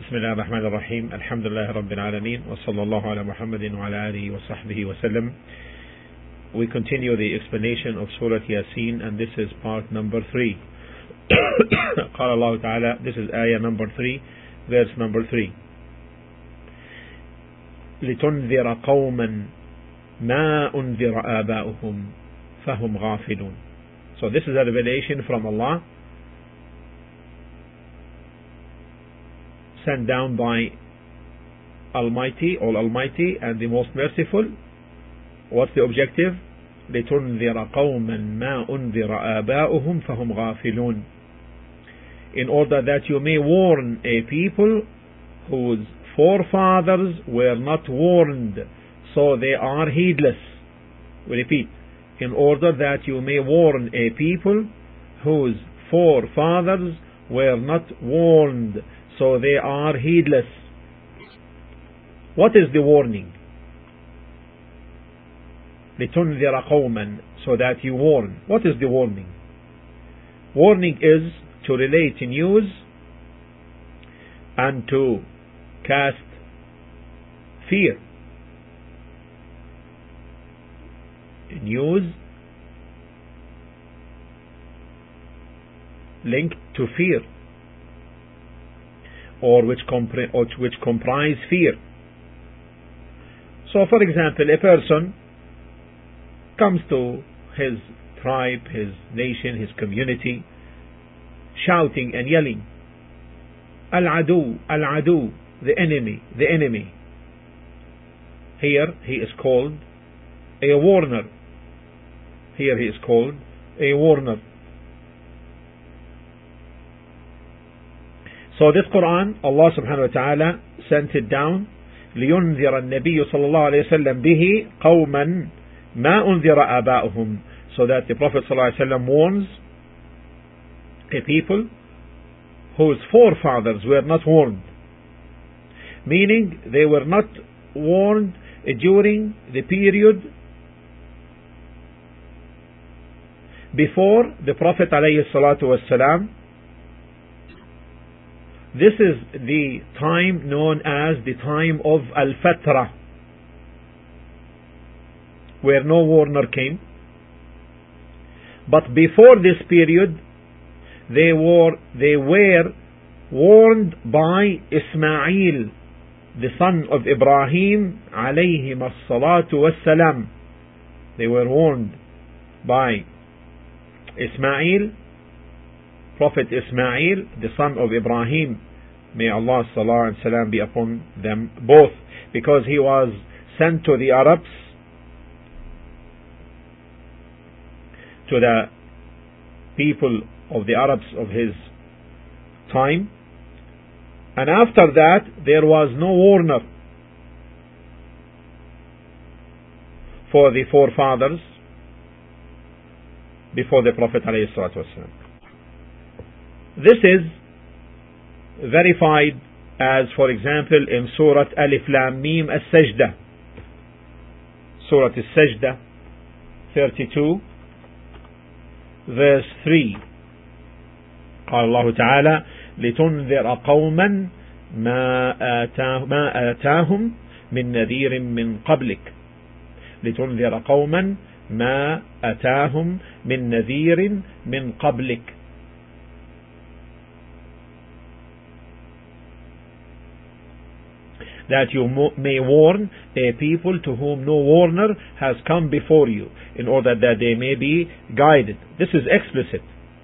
بسم الله الرحمن الرحيم الحمد لله رب العالمين وصلى الله على محمد وعلى آله وصحبه وسلم. We continue the explanation of Surah Yasin, and this is part number 3. قال الله تعالى, this is ayah number 3, verse number 3. لتنذر قوما ما أنذر آباؤهم فهم غافلون. So this is a revelation from Allah, sent down by Almighty, All Almighty and the Most Merciful. What's the objective? لتنذر قوما ما أنذر آباؤهم فهم غافلون. In order that you may warn a people whose forefathers were not warned, so they are heedless. We repeat, in order that you may warn a people whose forefathers were not warned, so they are heedless. What is the warning? لتنذر قوما, so that you warn. What is the warning? Warning is to relate news and to cast fear. News linked to fear, or which comprise fear. So for example, a person comes to his tribe, his nation, his community, shouting and yelling, Al-Adu, Al-Adu, the enemy, the enemy. Here he is called a warner. Here he is called a warner. So this Quran, Allah subhanahu wa ta'ala sent it down لينذر النبي صلى الله عليه وسلم به قوما ما أنذر آباؤهم, so that the Prophet صلى الله عليه وسلم warns a people whose forefathers were not warned, meaning they were not warned during the period before the Prophet عليه الصلاة والسلام. This is the time known as the time of Al-Fatra, where no warner came. But before this period, they were warned by Ismail, the son of Ibrahim alayhim as-salatu was-salam. They were warned by Ismail, Prophet Ismail, the son of Ibrahim, may Allah's salah and salam be upon them both, because he was sent to the Arabs, to the people of the Arabs of his time, and after that there was no warner for the forefathers before the Prophet ﷺ. This is verified as, for example, in Surah Alif Lam Mim As-Sajda, Surah As-Sajda 32 verse 3. قال الله تعالى لتنذر قوما ما آتاهم من نذير من قبلك. لتنذر قوما ما آتاهم من نذير من قبلك. That you may warn a people to whom no warner has come before you, in order that they may be guided. This is explicit.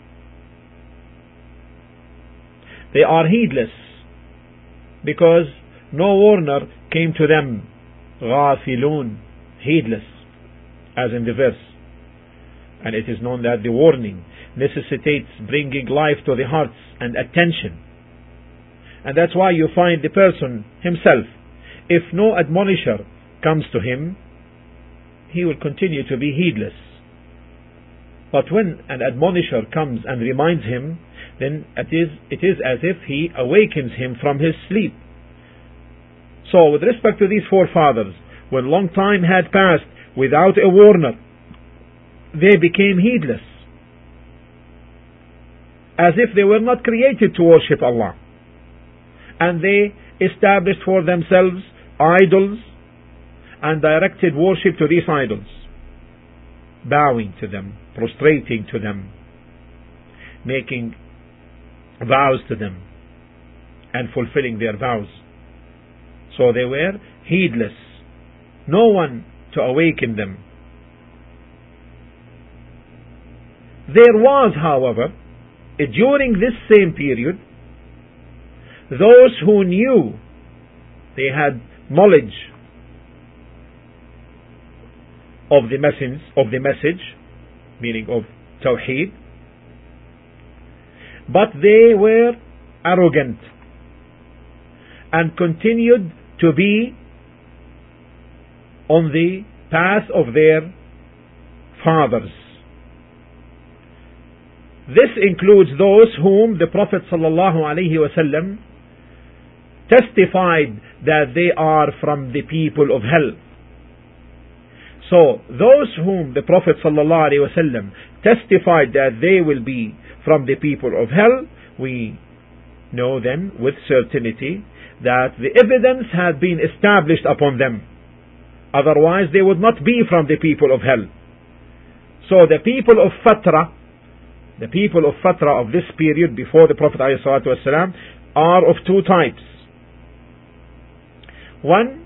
They are heedless because no warner came to them. غافلون, heedless, as in the verse. And it is known that the warning necessitates bringing life to the hearts and attention. And that's why you find the person himself, if no admonisher comes to him, he will continue to be heedless. But when an admonisher comes and reminds him, then it is as if he awakens him from his sleep. So with respect to these forefathers, when long time had passed without a warner, they became heedless, as if they were not created to worship Allah. and they established for themselves idols and directed worship to these idols, bowing to them, prostrating to them, making vows to them, and fulfilling their vows. So they were heedless, no one to awaken them. There was, however, during this same period, those who knew, they had knowledge of the message, meaning of Tawheed, but they were arrogant and continued to be on the path of their fathers. This includes those whom the Prophet ﷺ testified that they are from the people of hell. So those whom the Prophet ﷺ testified that they will be from the people of hell, we know then with certainty that the evidence had been established upon them. Otherwise they would not be from the people of hell. So the people of Fatra, of this period before the Prophet ﷺ, are of two types. One,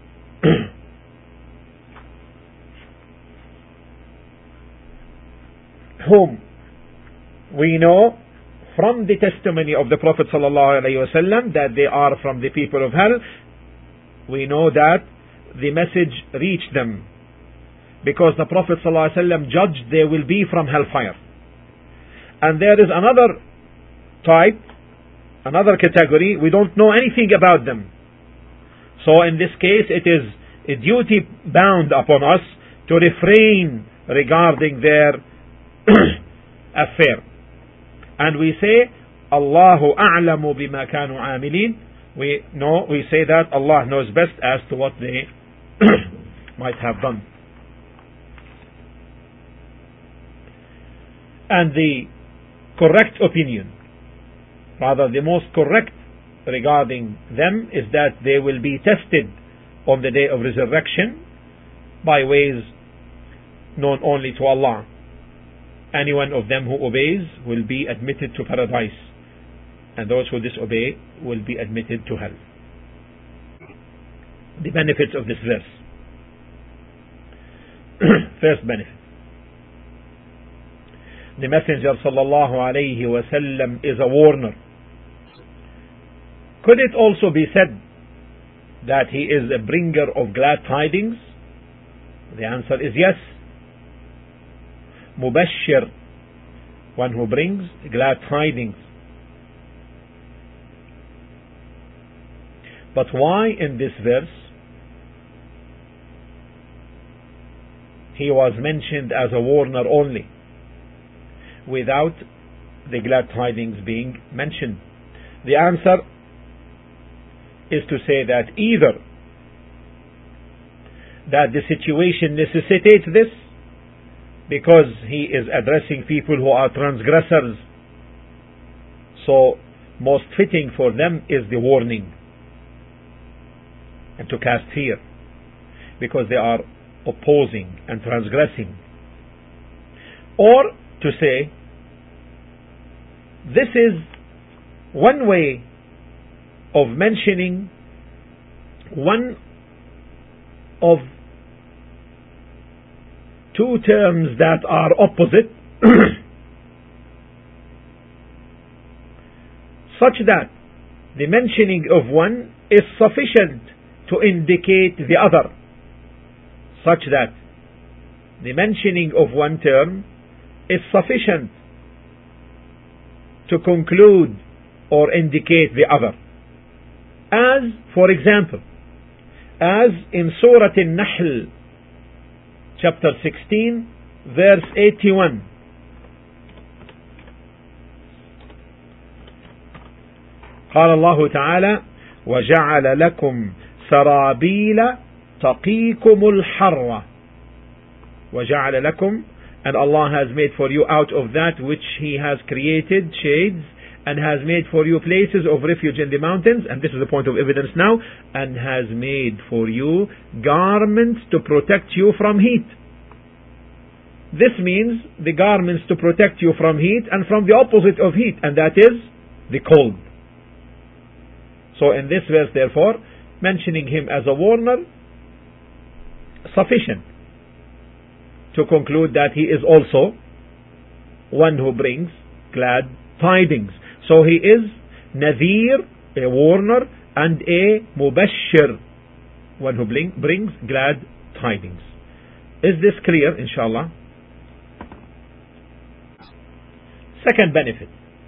whom we know from the testimony of the Prophet ﷺ that they are from the people of hell. We know that the message reached them because the Prophet ﷺ judged they will be from hellfire. And there is another type, another category, we don't know anything about them. So in this case it is a duty bound upon us to refrain regarding their affair. And we say, Allahu a'lamu bima kanu amilin. We say that Allah knows best as to what they might have done. And the correct opinion, rather the most correct regarding them, is that they will be tested on the day of resurrection by ways known only to Allah. Any one of them who obeys will be admitted to paradise, and those who disobey will be admitted to hell. The benefits of this verse. First benefit: the Messenger sallallahu alayhi wa sallam is a warner. Could it also be said that he is a bringer of glad tidings? The answer is yes. Mubashir, one who brings glad tidings. But why in this verse he was mentioned as a warner only, without the glad tidings being mentioned? The answer is to say that either that the situation necessitates this, because he is addressing people who are transgressors, so most fitting for them is the warning and to cast fear, because they are opposing and transgressing. Or to say, this is one way of mentioning one of two terms that are opposite, such that the mentioning of one is sufficient to indicate the other, such that the mentioning of one term is sufficient to conclude or indicate the other. As, for example, as in Surah An-Nahl, chapter 16, verse 81. قال الله تعالى: وجعل لكم سرابيل تقيكم الحر. وجعل لكم, and Allah has made for you out of that which He has created shades and has made for you places of refuge in the mountains, and this is the point of evidence now, and has made for you garments to protect you from heat. This means the garments to protect you from heat and from the opposite of heat, and that is the cold. So in this verse, therefore, mentioning him as a warner, sufficient to conclude that he is also one who brings glad tidings. So he is Nadhir, a warner, and a Mubashir, one who brings glad tidings. Is this clear, inshallah? Second benefit.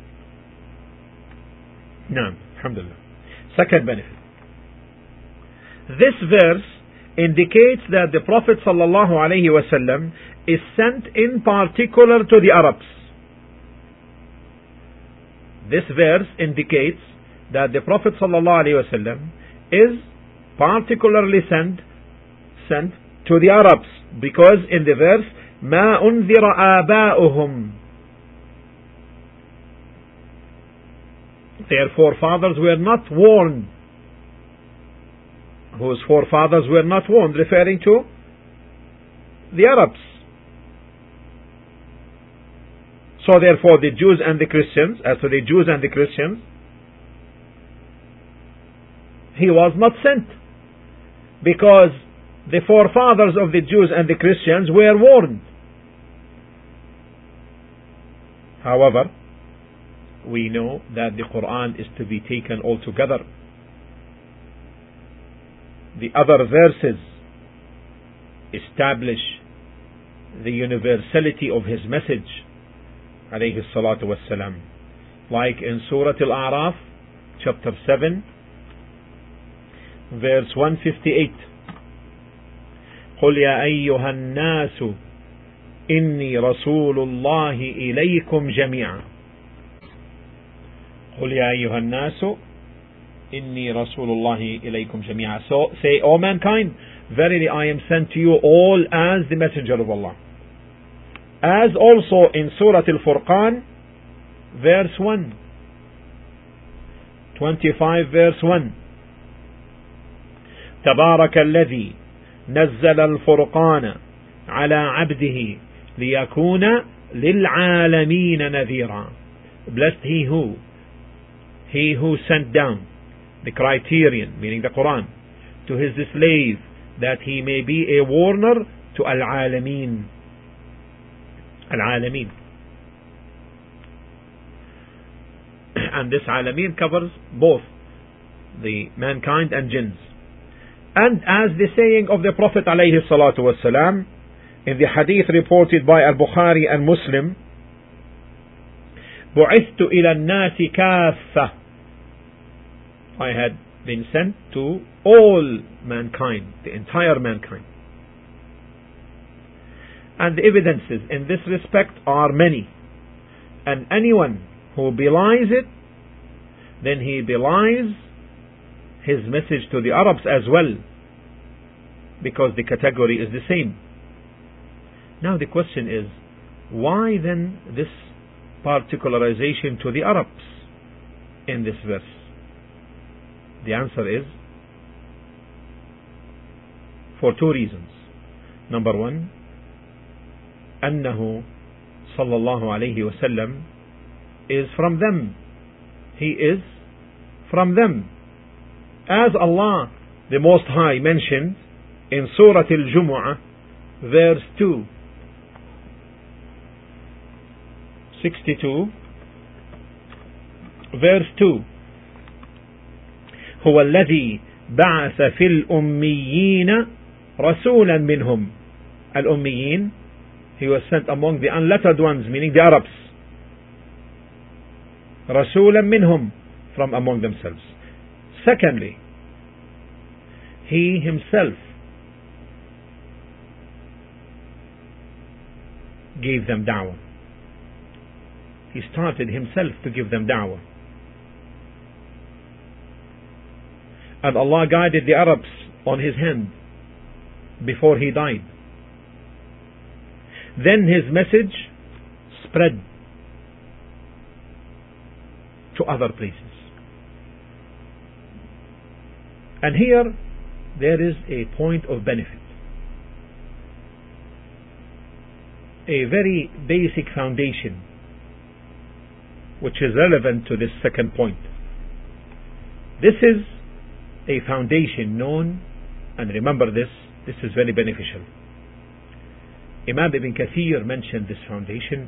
Naam, alhamdulillah. Second benefit. This verse indicates that the Prophet sallallahu alaihi wasallam is sent in particular to the Arabs. This verse indicates that the Prophet sallallahu alaihi wasallam is particularly sent to the Arabs, because in the verse ما أنذر آباؤهم, their forefathers were not warned. Whose forefathers were not warned, referring to the Arabs. So therefore the Jews and the Christians, as to the Jews and the Christians, he was not sent, because the forefathers of the Jews and the Christians were warned. However, we know that the Quran is to be taken altogether. The other verses establish the universality of his message, alayhi salatu wassalam, like in Surah Al-A'raf, chapter 7, verse 158. قل يا أيها الناس إني رسول الله إليكم جميعا. قل يا أيها الناس إني رسول الله إليكم جميعا. So say, O mankind, verily I am sent to you all as the messenger of Allah. As also in Surah Al-Furqan, verse 1, 25 verse 1. تبارك الذي نزل الفرقان على عبده ليكون للعالمين نذيرا. Blessed he who sent down the criterion, meaning the Quran, to his slave, that he may be a warner to al-alamin. Al-alamin. And this alamin covers both the mankind and jinns. And as the saying of the Prophet alayhi salatu wasalam in the hadith reported by Al-Bukhari and Muslim, بُعِثْتُ إِلَى النَّاسِ كَافَّةً, I had been sent to all mankind, the entire mankind. And the evidences in this respect are many. And anyone who belies it, then he belies his message to the Arabs as well, because the category is the same. Now the question is, why then this particularization to the Arabs in this verse? The answer is for two reasons. Number one, أنه صلى الله عليه وسلم is from them. He is from them. As Allah the Most High mentioned in Surah Al-Jumu'ah, verse 2, 62, verse 2, هو الذي بعث في الأميين رسولا منهم. الأميين, he was sent among the unlettered ones, meaning the Arabs. رسولا منهم, from among themselves. Secondly, he himself gave them da'wah. He started himself to give them da'wah. And Allah guided the Arabs on his hand before he died. Then his message spread to other places. And here there is a point of benefit, a very basic foundation which is relevant to this second point. This is a foundation known, and remember this is very beneficial. Imam Ibn Kathir mentioned this foundation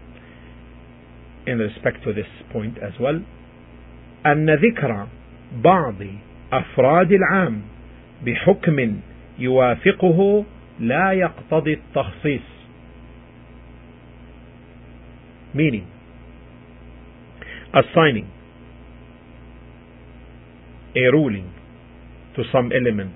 in respect to this point as well. أن ذكر بعض أفراد العام بحكم يوافقه لا يقتضي التخصيص. Meaning, assigning a ruling to some element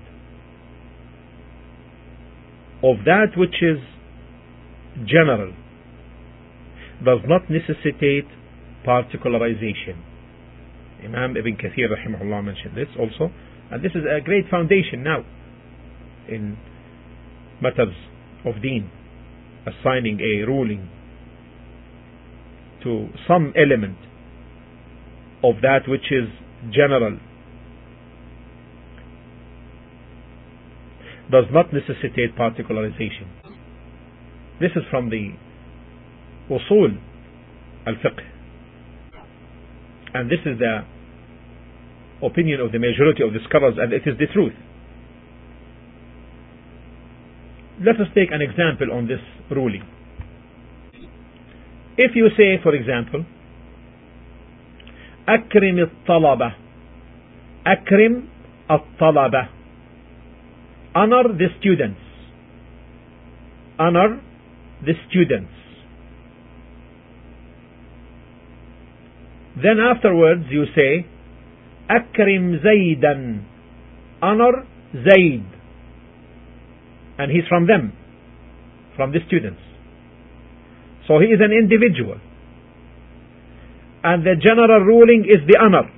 of that which is general does not necessitate particularization. Imam Ibn Kathir rahimahullah mentioned this also, and this is a great foundation now in matters of deen, assigning a ruling to some element of that which is general does not necessitate particularization. This is from the usul al-fiqh, and this is the opinion of the majority of the scholars, and it is the truth. Let us take an example on this ruling. If you say, for example, أكرم الطلبة, أكرم الطلبة, honor the students, honor the students. Then afterwards you say أكرم زيدا, honor Zaid, and he's from them, from the students. So he is an individual, and the general ruling is the honor.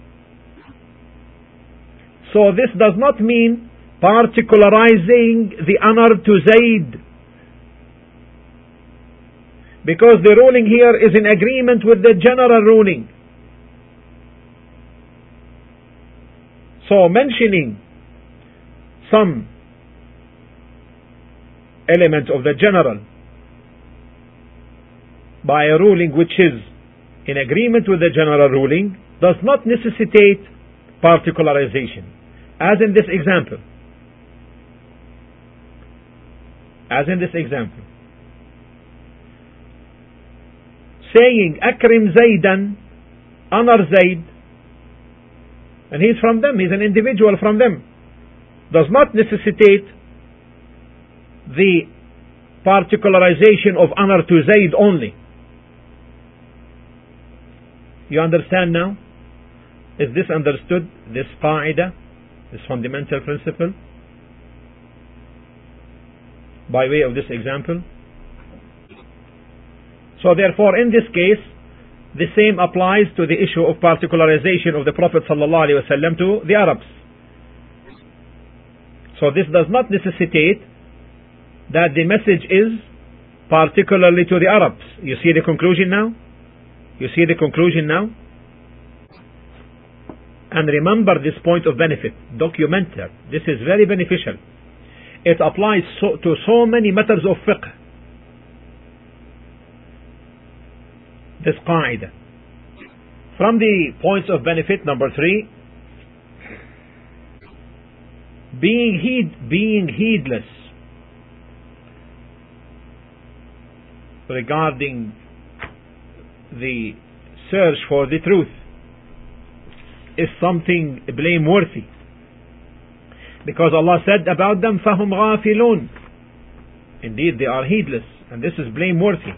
So this does not mean particularizing the honor to Zaid, because the ruling here is in agreement with the general ruling. So mentioning some element of the general by a ruling which is in agreement with the general ruling does not necessitate particularization. As in this example. As in this example. Saying Akrim Zaydan, honor Zaid, and he's from them, he's an individual from them, does not necessitate the particularization of honor to Zaid only. You understand now? Is this understood? This qaida, this fundamental principle, by way of this example? So therefore, in this case, the same applies to the issue of particularization of the Prophet ﷺ to the Arabs. So this does not necessitate that the message is particularly to the Arabs. You see the conclusion now? You see the conclusion now? And remember this point of benefit. Document it. This is very beneficial. It applies to so many matters of fiqh. This qaida. From the points of benefit, number 3, being heedless regarding the search for the truth is something blameworthy, because Allah said about them فَهُمْ غَافِلُونَ, indeed they are heedless, and this is blameworthy.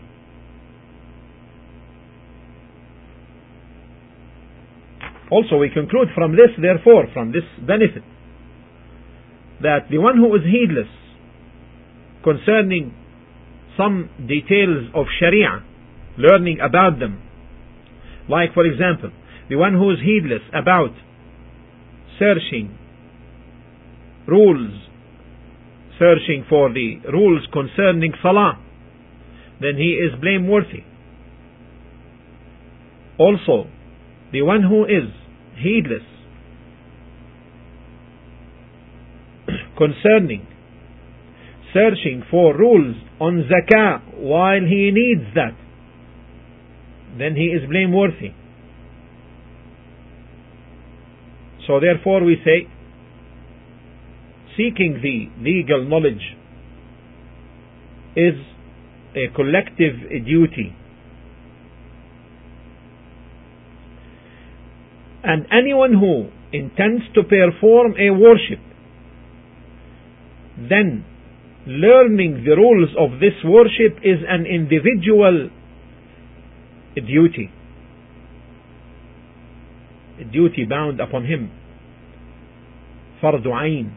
Also we conclude from this, therefore, from this benefit, that the one who is heedless concerning some details of Sharia, learning about them, like for example, the one who is heedless about searching rules, searching for the rules concerning Salah, then he is blameworthy. Also, the one who is heedless concerning searching for rules on zakah while he needs that, then he is blameworthy. So therefore we say, seeking the legal knowledge is a collective duty, and anyone who intends to perform a worship, then learning the rules of this worship is an individual duty, a duty bound upon him, fardu ayn.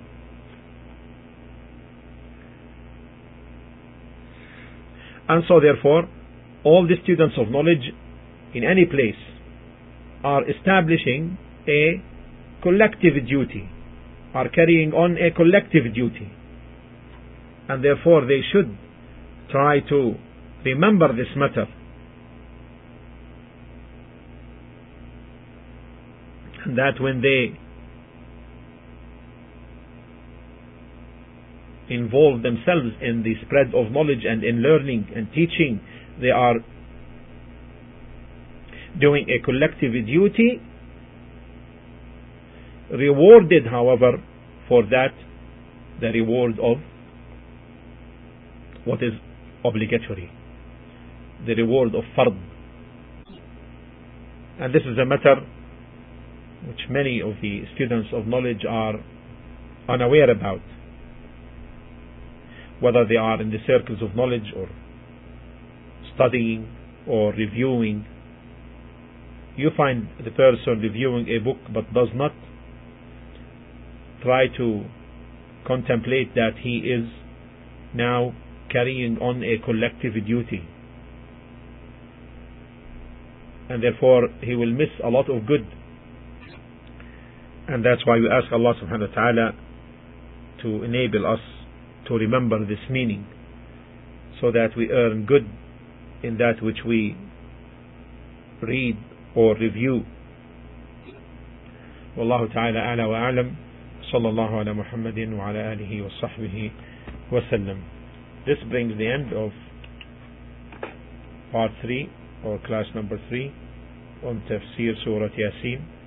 And so therefore all the students of knowledge in any place are establishing a collective duty, are carrying on a collective duty, and therefore they should try to remember this matter, and that when they involve themselves in the spread of knowledge and in learning and teaching, they are doing a collective duty, rewarded however for that the reward of what is obligatory, the reward of fard. And this is a matter which many of the students of knowledge are unaware about, whether they are in the circles of knowledge or studying or reviewing. You find the person reviewing a book but does not try to contemplate that he is now carrying on a collective duty, and therefore he will miss a lot of good. And that's why we ask Allah subhanahu wa ta'ala to enable us to remember this meaning, so that we earn good in that which we read or review. Wallahu ta'ala a'la wa a'lam. Sallallahu ala Muhammadin wa ala alihi wa sahbihi wa sallam. This brings the end of part 3 or class number 3 on Tafsir Surah Yasin.